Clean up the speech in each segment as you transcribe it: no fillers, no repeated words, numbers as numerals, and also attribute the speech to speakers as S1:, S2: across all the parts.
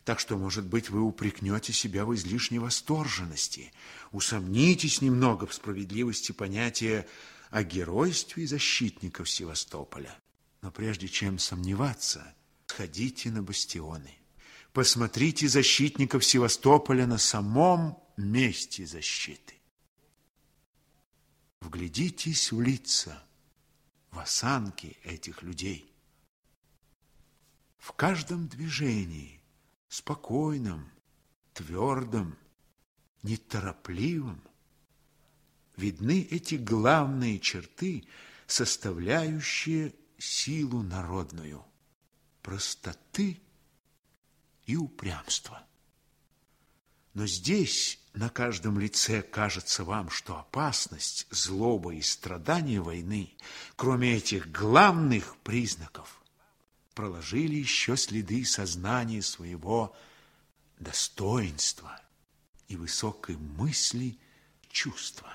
S1: Так что, может быть, вы упрекнете себя в излишней восторженности, усомнитесь немного в справедливости понятия о геройстве защитников Севастополя. Но прежде чем сомневаться, сходите на бастионы. Посмотрите защитников Севастополя на самом месте защиты. Вглядитесь в лица, в осанки этих людей. В каждом движении, спокойном, твердом, неторопливом, видны эти главные черты, составляющие силу народную, простоты и упрямства. Но здесь на каждом лице кажется вам, что опасность, злоба и страдания войны, кроме этих главных признаков, проложили еще следы сознания своего достоинства и высокой мысли, чувства.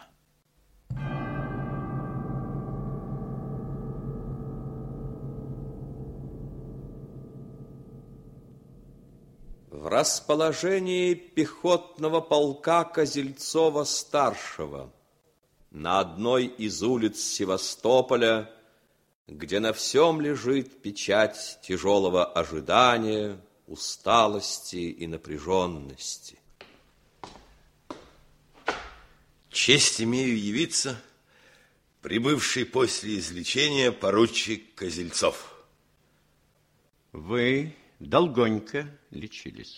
S2: В расположении пехотного полка Козельцова-старшего на одной из улиц Севастополя, где на всем лежит печать тяжелого ожидания, усталости и напряженности.
S3: Честь имею явиться, прибывший после излечения поручик Козельцов.
S4: Вы долгонько лечились.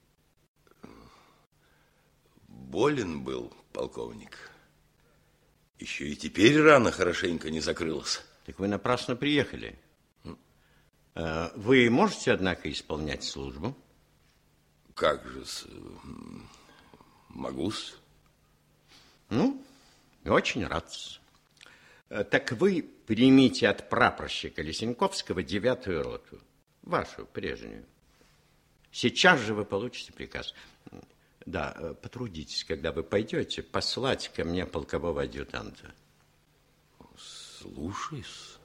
S3: Болен был, полковник. Еще и теперь рана хорошенько не закрылась.
S4: Так вы напрасно приехали. Вы можете, однако, исполнять службу?
S3: Как же-с, могу-с.
S4: Ну, очень рад. Так вы примите от прапорщика Лесенковского 9-ю роту, вашу прежнюю. Сейчас же вы получите приказ. Да, потрудитесь, когда вы пойдете, послать ко мне полкового адъютанта.
S3: Слушаюсь.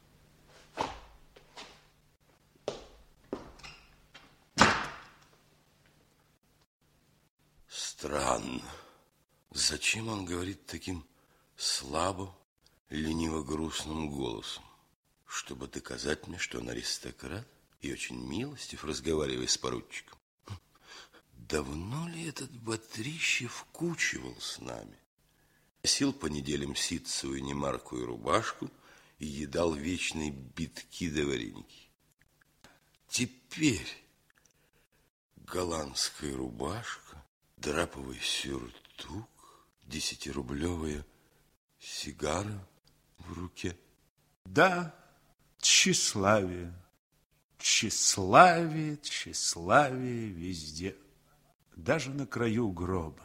S3: Странно. Зачем он говорит таким слабым, лениво-грустным голосом? Чтобы доказать мне, что он аристократ и очень милостив, разговаривая с поручиком. Давно ли этот Батрищев кучивал с нами? Носил по неделям ситцевую немаркую рубашку и едал вечные битки да вареники. Теперь голландская рубашка, драповый сюртук, 10-рублевая сигара в руке.
S1: Да, тщеславие, тщеславие, тщеславие везде, даже на краю гроба.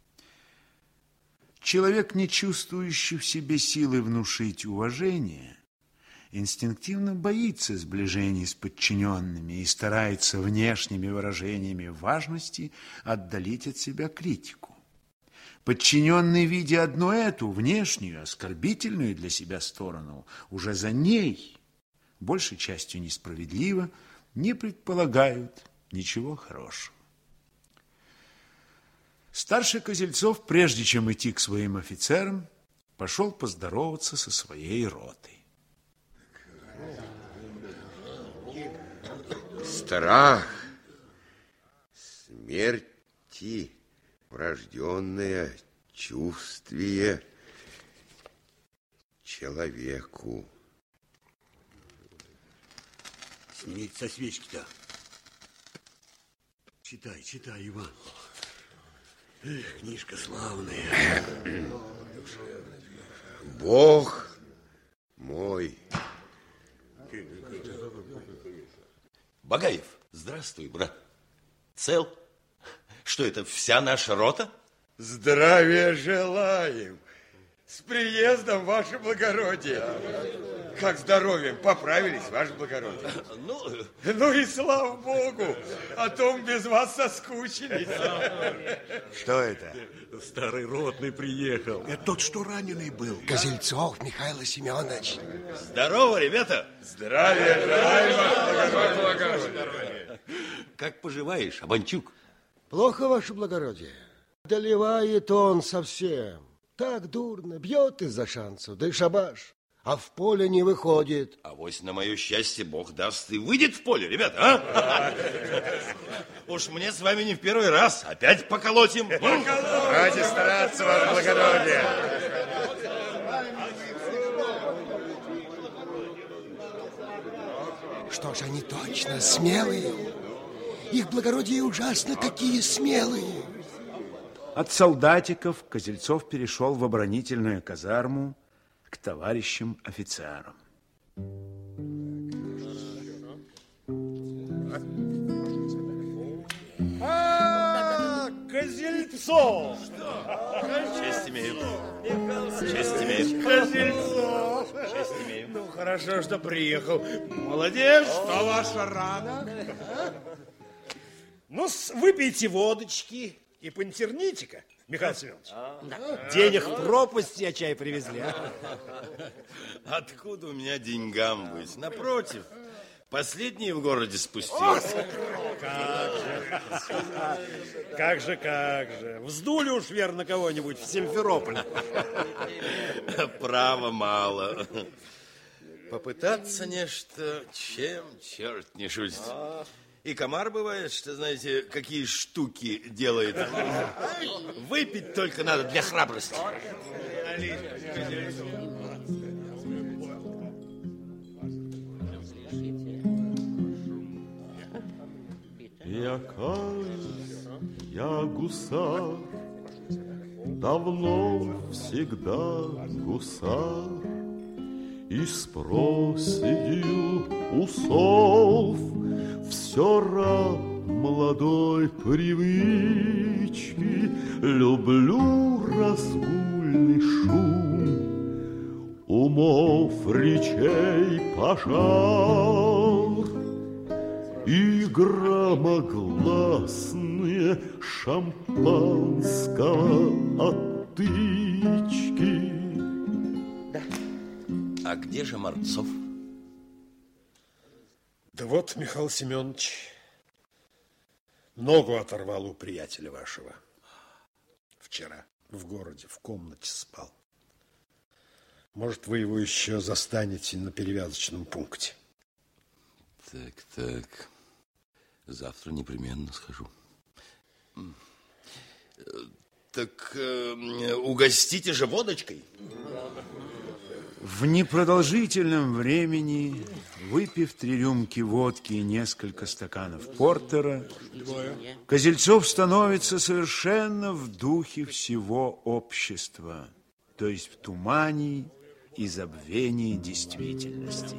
S1: Человек, не чувствующий в себе силы внушить уважение, инстинктивно боится сближений с подчиненными и старается внешними выражениями важности отдалить от себя критику. Подчиненный, видя одну эту внешнюю, оскорбительную для себя сторону, уже за ней, большей частью несправедливо, не предполагают ничего хорошего. Старший Козельцов, прежде чем идти к своим офицерам, пошел поздороваться со своей ротой.
S5: Страх смерти, врожденное чувствие человеку.
S6: Снимите со свечки-то. Читай, читай, Иван. Эх, книжка славная.
S5: Бог мой.
S3: Багаев, здравствуй, брат. Цел? Что это, вся наша рота?
S7: Здравия желаем. С приездом, ваше благородие. Как здоровьем? Поправились, ваше благородие? Ну и слава богу, о том без вас соскучились.
S6: Что это?
S8: Старый ротный приехал.
S6: Это тот, что раненый был.
S9: Козельцов Михаил Семенович.
S3: Здорово, ребята.
S7: Здравия желаем, ваше благородие.
S3: Как поживаешь, Обанчук?
S9: Плохо, ваше благородие. Доливает он совсем. Так дурно, бьет из-за шансов, да и шабаш. А в поле не выходит.
S3: Авось на мое счастье Бог даст и выйдет в поле, ребята, а? Уж мне с вами не в первый раз. Опять поколотим.
S7: Ради стараться, ваше благородие.
S9: Что ж, они точно смелые. Их благородие ужасно какие смелые.
S1: От солдатиков Козельцов перешел в оборонительную казарму к товарищам офицерам.
S6: Козельцов!
S3: Честь имею. Честь имею.
S6: Козельцов!
S3: Честь имею.
S6: Ну, хорошо, что приехал. Молодец, что ваша рана? Ну, выпейте водочки и понтерните-ка, Михаил Семенович. Денег в пропасть я чай привезли.
S3: Откуда у меня деньгам быть? Напротив, последний в городе спустился.
S6: Как же. Вздули уж, верно, кого-нибудь в Симферополе.
S3: Право мало. Попытаться нечто, чем черт не шутит. И комар бывает, что, знаете, какие штуки делает. Выпить только надо для храбрости.
S8: Я каюсь, я гусар, давно всегда гусар, и с проседью усов все раб молодой привычки, люблю разгульный шум, умов речей пожар и громогласные шампанского отычки.
S3: А где же Марцов?
S6: Да вот, Михаил Семенович, ногу оторвал у приятеля вашего. Вчера в городе, в комнате спал. Может, вы его еще застанете на перевязочном пункте.
S3: Так. Завтра непременно схожу. Так угостите же водочкой.
S1: В непродолжительном времени, выпив 3 рюмки водки и несколько стаканов портера, Козельцов становится совершенно в духе всего общества, то есть в тумане и забвении действительности.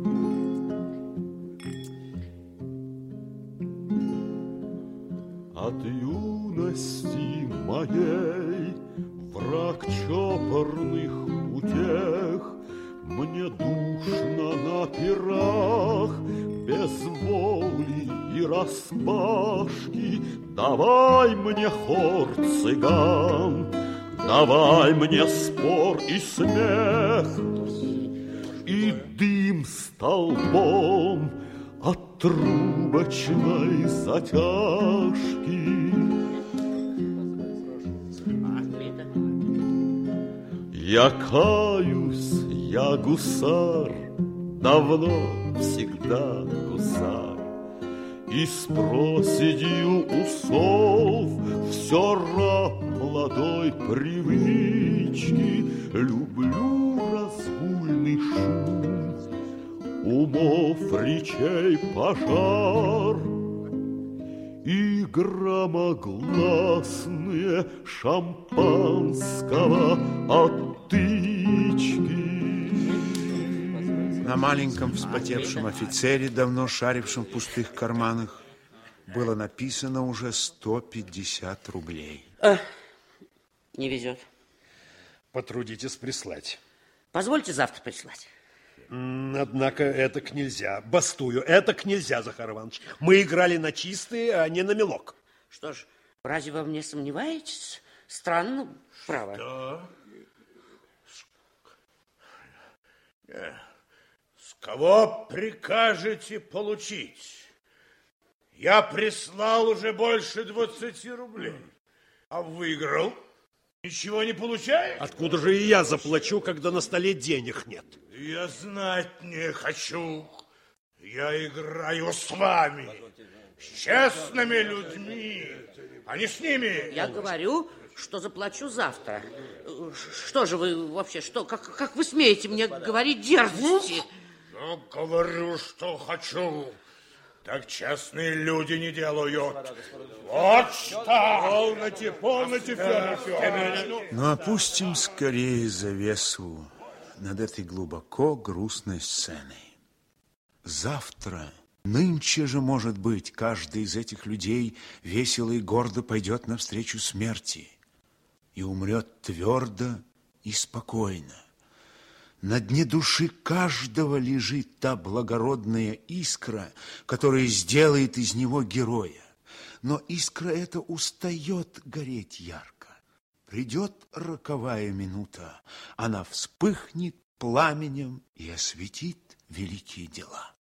S8: От юности моей враг чопорных утех, мне душно на пирах, без воли и распашки. Давай мне хор цыган, давай мне спор и смех, и дым столбом от трубочной затяжки. Я каюсь, я гусар, давно всегда гусар, и с проседью усов все раб молодой привычки, люблю разгульный шум, умов речей пожар и громогласные шампанского отычки.
S1: На маленьком вспотевшем офицере, давно шарившем в пустых карманах, было написано уже 150 рублей.
S10: Не везет.
S6: Потрудитесь прислать.
S10: Позвольте завтра прислать.
S6: Однако этак нельзя. Бастую, этак нельзя, Захар Иванович. Мы играли на чистые, а не на мелок.
S10: Что ж, разве вы мне сомневаетесь? Странно, право.
S6: Да. С кого прикажете получить?
S7: Я прислал уже больше 20 рублей, а выиграл. Ничего не получаешь?
S6: Откуда же и я заплачу, когда на столе денег нет?
S7: Я знать не хочу. Я играю с вами, с честными людьми, а не с ними.
S10: Я говорю, что заплачу завтра. Что же вы вообще, как вы смеете мне говорить дерзости?
S7: Я говорю, что хочу. Так честные люди не делают. Вот что! Полноте, Федор Федорович.
S1: Но опустим скорее завесу над этой глубоко грустной сценой. Завтра, нынче же, может быть, каждый из этих людей весело и гордо пойдет навстречу смерти и умрет твердо и спокойно. На дне души каждого лежит та благородная искра, которая сделает из него героя. Но искра эта устает гореть ярко. Придет роковая минута, она вспыхнет пламенем и осветит великие дела.